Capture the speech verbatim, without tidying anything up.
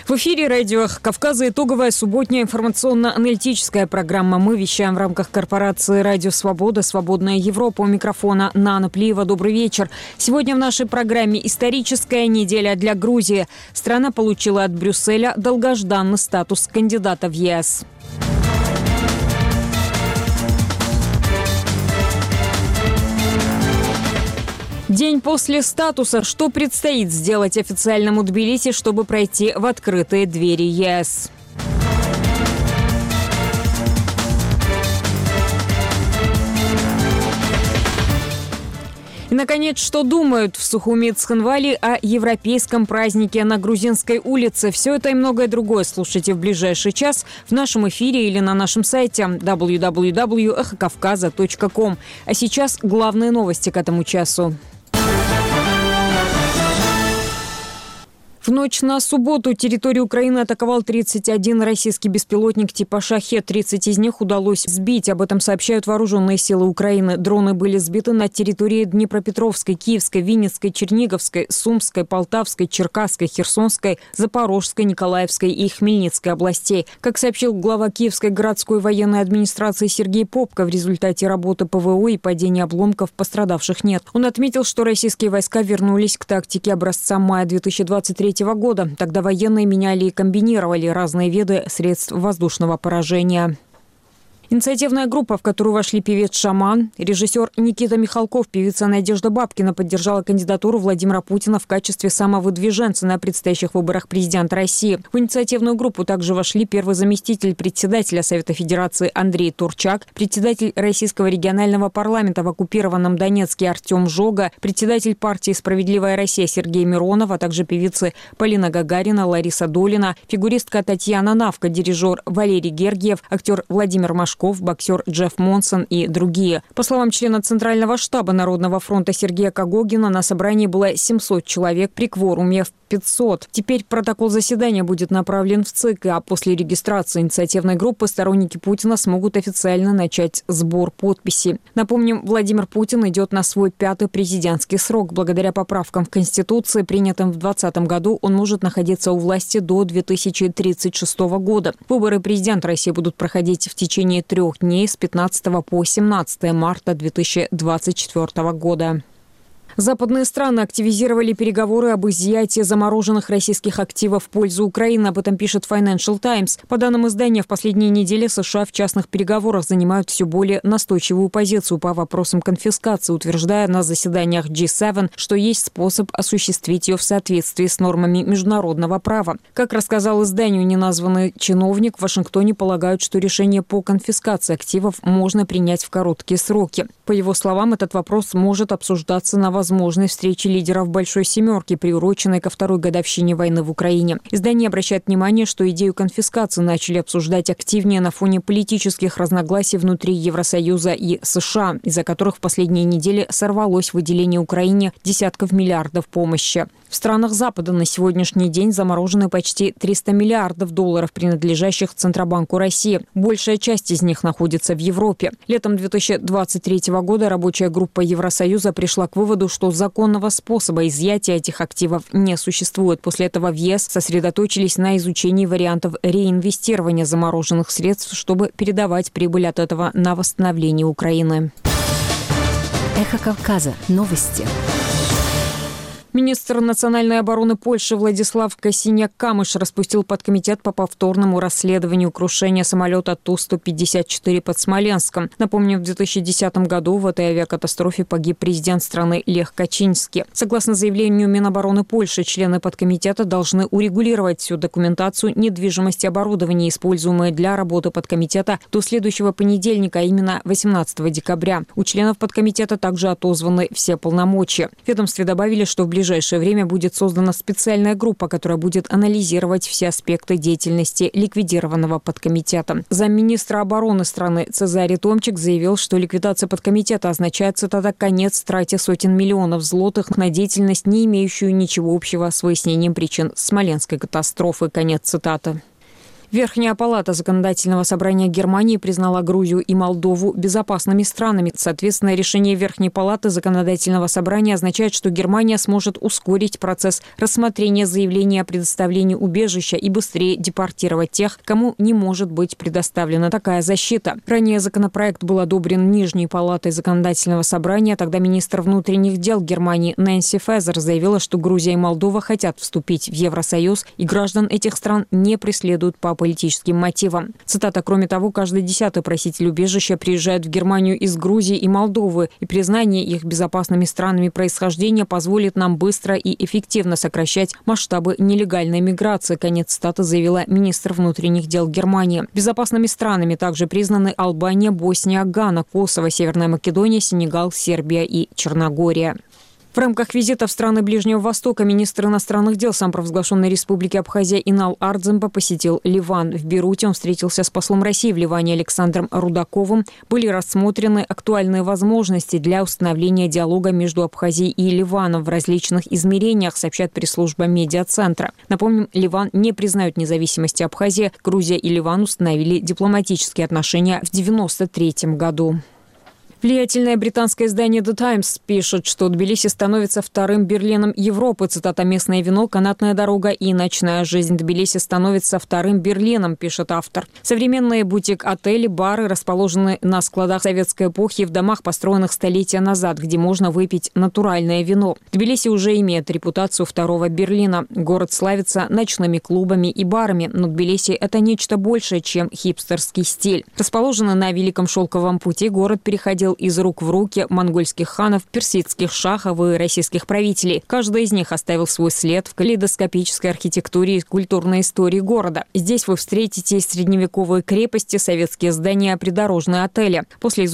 В эфире радио «Эхо Кавказа» итоговая субботняя информационно-аналитическая программа. Мы вещаем в рамках корпорации «Радио Свобода», «Свободная Европа». У микрофона Нана Плиева. Добрый вечер. Сегодня в нашей программе историческая неделя для Грузии. Страна получила от Брюсселя долгожданный статус кандидата в ЕС. День после статуса. Что предстоит сделать официальному Тбилиси, чтобы пройти в открытые двери ЕС? И, наконец, что думают в Сухуми Цхинвали о европейском празднике на Грузинской улице? Все это и многое другое слушайте в ближайший час в нашем эфире или на нашем сайте дабл ю дабл ю дабл ю точка эхо кавказа точка ком. А сейчас главные новости к этому часу. В ночь на субботу территорию Украины атаковал тридцать один российский беспилотник типа «Шахед». тридцать из них удалось сбить. Об этом сообщают вооруженные силы Украины. Дроны были сбиты на территории Днепропетровской, Киевской, Винницкой, Черниговской, Сумской, Полтавской, Черкасской, Херсонской, Запорожской, Николаевской и Хмельницкой областей. Как сообщил глава Киевской городской военной администрации Сергей Попко, в результате работы ПВО и падения обломков пострадавших нет. Он отметил, что российские войска вернулись к тактике образца мая две тысячи двадцать третьего года. Тогда военные меняли и комбинировали разные виды средств воздушного поражения. Инициативная группа, в которую вошли певец «Шаман», режиссер Никита Михалков, певица Надежда Бабкина поддержала кандидатуру Владимира Путина в качестве самовыдвиженца на предстоящих выборах президента России. В инициативную группу также вошли первый заместитель председателя Совета Федерации Андрей Турчак, председатель Российского регионального парламента в оккупированном Донецке Артем Жога, председатель партии «Справедливая Россия» Сергей Миронов, а также певицы Полина Гагарина, Лариса Долина, фигуристка Татьяна Навка, дирижер Валерий Гергиев, актер Владимир Машков, боксер Джефф Монсон и другие. По словам члена Центрального штаба Народного фронта Сергея Когогина, на собрании было семьсот человек, при кворуме в пятьсот. Теперь протокол заседания будет направлен в ЦИК, а после регистрации инициативной группы сторонники Путина смогут официально начать сбор подписей. Напомним, Владимир Путин идет на свой пятый президентский срок. Благодаря поправкам в Конституции, принятым в двадцатом году, он может находиться у власти до две тысячи тридцать шестого года. Выборы президента России будут проходить в течение трех дней с пятнадцатого по семнадцатое марта две тысячи двадцать четвёртого года. Западные страны активизировали переговоры об изъятии замороженных российских активов в пользу Украины. Об этом пишет Financial Times. По данным издания, в последние недели США в частных переговорах занимают все более настойчивую позицию по вопросам конфискации, утверждая на заседаниях джи семь, что есть способ осуществить ее в соответствии с нормами международного права. Как рассказал изданию неназванный чиновник, в Вашингтоне полагают, что решение по конфискации активов можно принять в короткие сроки. По его словам, этот вопрос может обсуждаться на возможной встрече лидеров «Большой семерки», приуроченной ко второй годовщине войны в Украине. Издание обращает внимание, что идею конфискации начали обсуждать активнее на фоне политических разногласий внутри Евросоюза и США, из-за которых в последние недели сорвалось выделение Украине десятков миллиардов помощи. В странах Запада на сегодняшний день заморожены почти триста миллиардов долларов, принадлежащих Центробанку России. Большая часть из них находится в Европе. Летом две тысячи двадцать третьего года рабочая группа Евросоюза пришла к выводу, что законного способа изъятия этих активов не существует. После этого в ЕС сосредоточились на изучении вариантов реинвестирования замороженных средств, чтобы передавать прибыль от этого на восстановление Украины. Эхо Кавказа. Новости. Министр национальной обороны Польши Владислав Косиняк-Камыш распустил подкомитет по повторному расследованию крушения самолета Ту сто пятьдесят четыре под Смоленском. Напомню, в две тысячи десятом году в этой авиакатастрофе погиб президент страны Лех Качинский. Согласно заявлению Минобороны Польши, члены подкомитета должны урегулировать всю документацию недвижимости и оборудования, используемые для работы подкомитета, до следующего понедельника, а именно восемнадцатого декабря. У членов подкомитета также отозваны все полномочия. В ведомстве добавили, что в ближайшее В ближайшее время будет создана специальная группа, которая будет анализировать все аспекты деятельности ликвидированного подкомитета. Замминистра обороны страны Цезарий Томчик заявил, что ликвидация подкомитета означает, цитата, «конец трате сотен миллионов злотых на деятельность, не имеющую ничего общего с выяснением причин Смоленской катастрофы». Конец цитаты. Верхняя палата Законодательного собрания Германии признала Грузию и Молдову безопасными странами. Соответственно, решение Верхней палаты Законодательного собрания означает, что Германия сможет ускорить процесс рассмотрения заявления о предоставлении убежища и быстрее депортировать тех, кому не может быть предоставлена такая защита. Ранее законопроект был одобрен Нижней палатой Законодательного собрания. Тогда министр внутренних дел Германии Нэнси Фезер заявила, что Грузия и Молдова хотят вступить в Евросоюз, и граждан этих стран не преследуют по политическим мотивам. Цитата: «Кроме того, каждый десятый проситель убежища приезжает в Германию из Грузии и Молдовы, и признание их безопасными странами происхождения позволит нам быстро и эффективно сокращать масштабы нелегальной миграции». Конец цитаты заявила министр внутренних дел Германии. Безопасными странами также признаны Албания, Босния, Гана, Косово, Северная Македония, Сенегал, Сербия и Черногория. В рамках визита в страны Ближнего Востока министр иностранных дел самопровозглашенной республики Абхазия Инал Ардземба посетил Ливан. В Бейруте он встретился с послом России в Ливане Александром Рудаковым. Были рассмотрены актуальные возможности для установления диалога между Абхазией и Ливаном в различных измерениях, сообщает пресс-служба медиацентра. Напомним, Ливан не признает независимости Абхазии. Грузия и Ливан установили дипломатические отношения в девяносто третьем году. Влиятельное британское издание The Times пишет, что Тбилиси становится вторым Берлином Европы. Цитата: «Местное вино, канатная дорога и ночная жизнь. Тбилиси становится вторым Берлином», пишет автор. Современные бутик-отели, бары расположены на складах советской эпохи в домах, построенных столетия назад, где можно выпить натуральное вино. Тбилиси уже имеет репутацию второго Берлина. Город славится ночными клубами и барами, но Тбилиси – это нечто большее, чем хипстерский стиль. Расположенный на Великом Шелковом пути, город переходил из рук в руки монгольских ханов, персидских шахов и российских правителей. Каждый из них оставил свой след в калейдоскопической архитектуре и культурной истории города. Здесь вы встретите средневековые крепости, советские здания, придорожные отели. После